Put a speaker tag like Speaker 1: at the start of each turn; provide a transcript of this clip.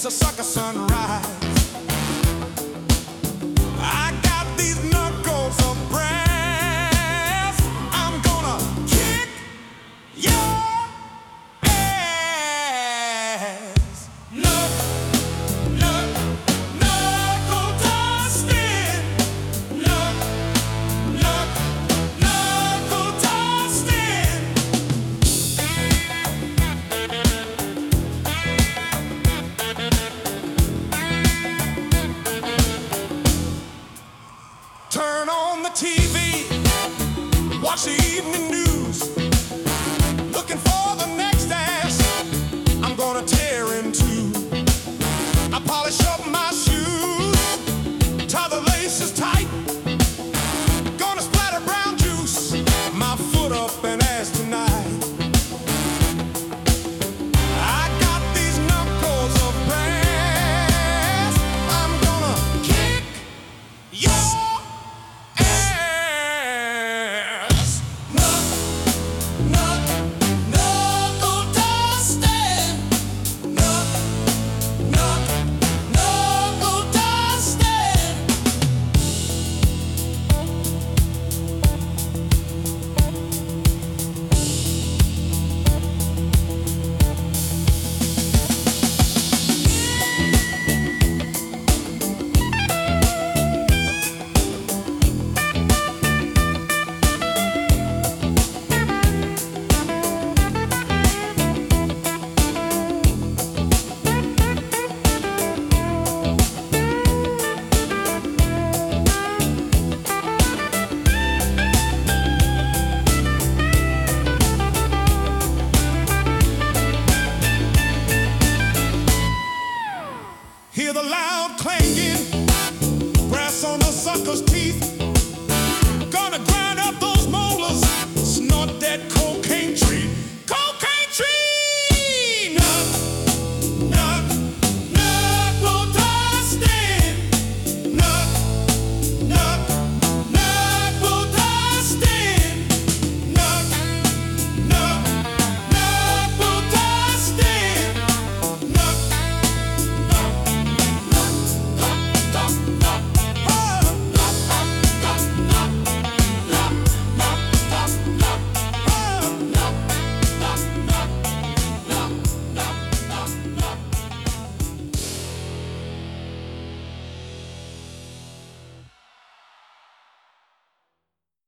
Speaker 1: a sucker sunrise. I got these knuckles of brass. I'm gonna kick your ass. Knuckle dusting. Knuckle dusting. Turn on the TV, watch the evening news, looking for the next ass I'm gonna tear in two. I polish up my shoes, tie the laces tight, gonna splatter brown juice my foot up and ass tonight. I got these knuckles of brass. I'm gonna kick your ass. Knuckle dusting. Knuckle dusting. Hear the loud clanging